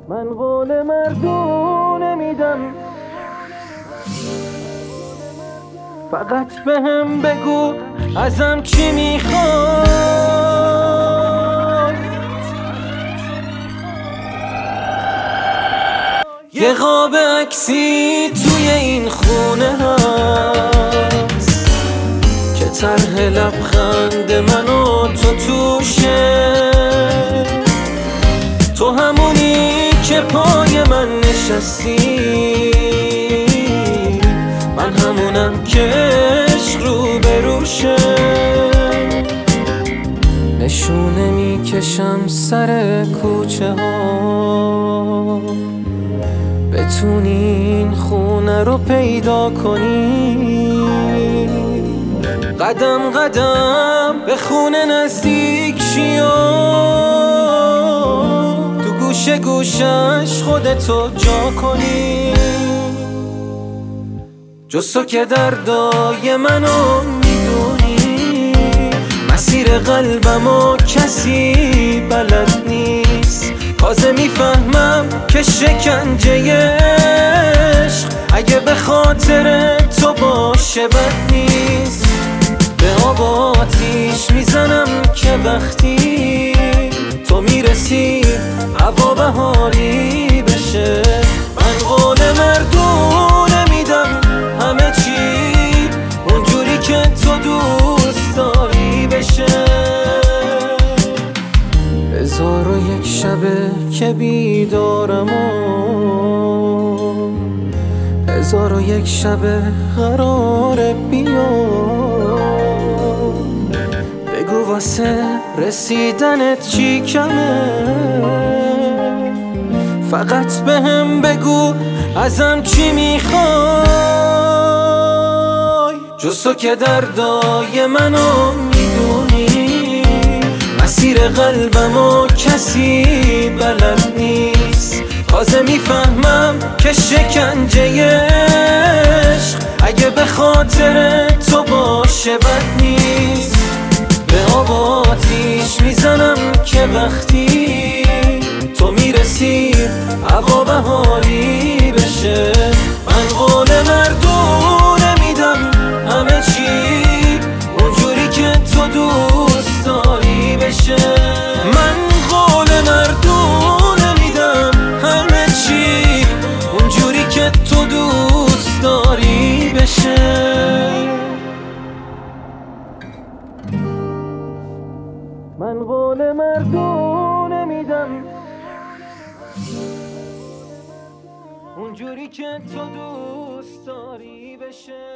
من قول مردونه میدم، فقط به هم بگو ازم چی میخوای. یه قاب عکسی توی این خونه هست که طرح لبخند من و تو توشه. تو همونی که پای من نشستی، من همونم که عشق رو بروشه. نشونه میکشم سر کوچه ها، بتونی این خونه رو پیدا کنی. قدم قدم به خونه نزدیک شیا، تو گوشه گوشش خودتو جا کنی. جز تو که دردای منو میدونی، مسیر قلبمو کسی بلد نیست. تازه میفهمم که شکنجه عشق اگه به خاطر تو باشه بد نیست. به آب و آتیش میزنم که وقتی تو میرسی هوا بهاری بشه. من قول مردونه میدم همه چی اونجوری که تو دوست داری بشه. 1001 شبه که بیدارم و 1001 شبه قراره بیام. بگو واسه رسیدنت چی کمه، فقط به هم بگو ازم چی میخوای. جز تو که دردای منو میدونی، مسیر قلبمو کسی بلد نیست. تازه میفهمم که شکنجه عشق اگه به خاطر تو باشه بد نیست. به آب و آتیش میزنم که وقتی تو میرسی هوا بهاری بشه. من قول مردونه میدم همه چی اونجوری که تو دوست داری بشه. من قول مردونه میدم همه چی اونجوری که تو دوست داری بشه. من قول مردونه میدم اونجوری که تو دوست داری بشه.